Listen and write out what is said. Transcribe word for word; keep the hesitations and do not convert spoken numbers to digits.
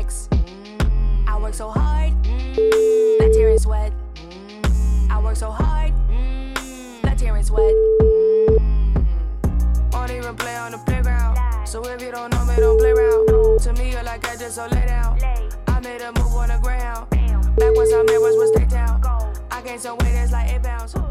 flex. I work so hard, blood, tear, and sweat. I work so hard, blood, tear, and sweat. Won't even play on the playground. So if you don't know me, don't play around. To me, you're like I just so lay down. I made a move on the ground. Back once I made was was stay down. I gained some weight, it's like eight pounds.